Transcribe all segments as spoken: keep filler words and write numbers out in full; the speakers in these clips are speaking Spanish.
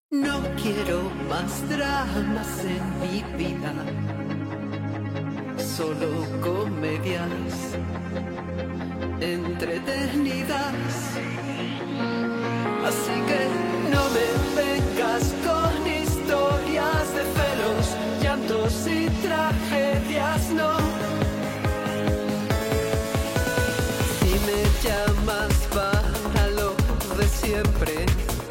No quiero más dramas en mi vida, solo comedias entretenidas. Así que no me vengas con historias de celos, llantos y tragedias, no. Si me llamas para lo de siempre,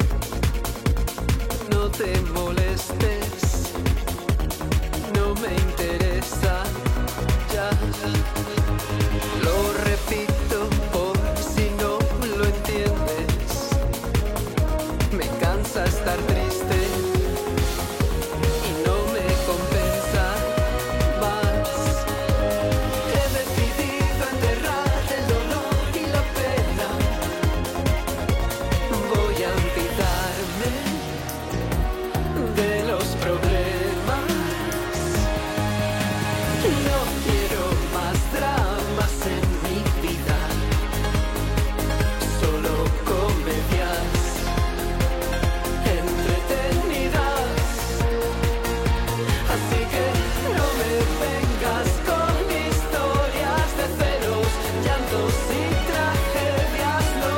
no te molestes, no me interesa, ya. Lo repito por si no lo entiendes, me cansa estar triste y no me compensa más. He decidido enterrar el dolor y la pena, voy a olvidarme de los problemas. No quiero más dramas en mi vida, solo comedias entretenidas. Así que no me vengas con historias de celos, llantos y tragedias, no.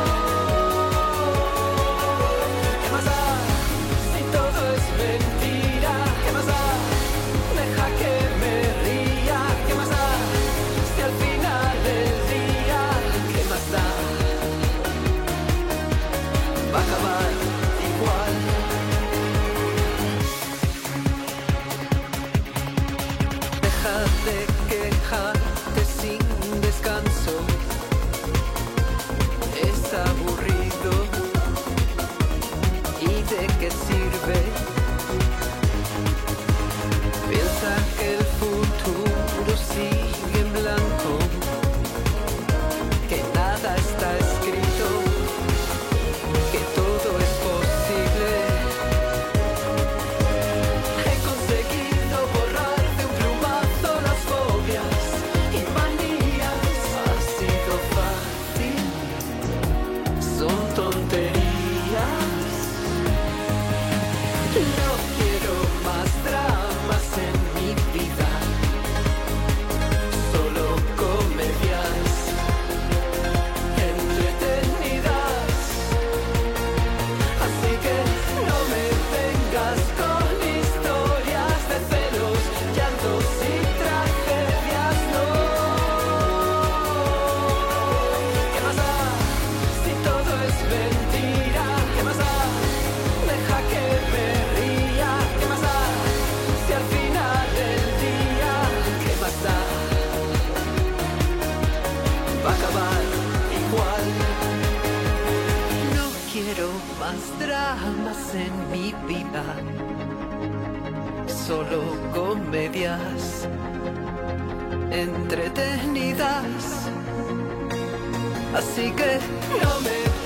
¿Qué más da si todo es mentira? ¿Qué más da? Deja que me ría. ¿Qué más da si al final del día, qué más da? Va a acabar igual. Deja de quejarte sin descanso, es aburrido. ¿Y de qué sirve? Piensa que el futuro sigue en blanco, que nada está escrito, que todo es posible. He conseguido borrar de un plumazo las fobias y manías. Ha sido fácil, son tonterías. No quiero más dramas en mi vida, solo comedias entretenidas. Así que no me vengas con historias de celos, llantos y tragedias, no. ¿Qué más da si todo es mentira? ¿Qué más da? Deja que me ría. ¿Qué más da si al final del día, qué más da? Va a acabar igual. No quiero más dramas en mi vida, solo comedias entretenidas. Así que no me